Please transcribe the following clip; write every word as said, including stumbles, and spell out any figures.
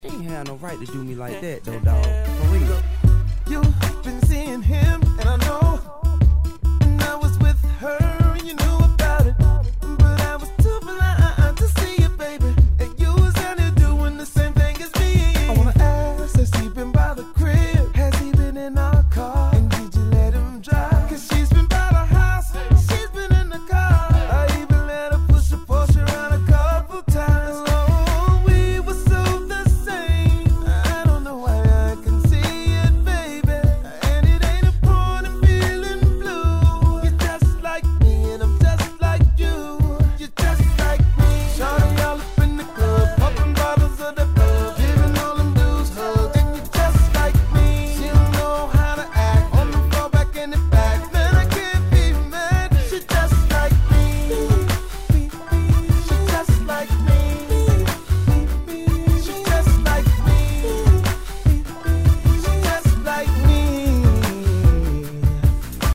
They ain't had no right to do me like that, though, dog. For real. You've been seeing him, and I know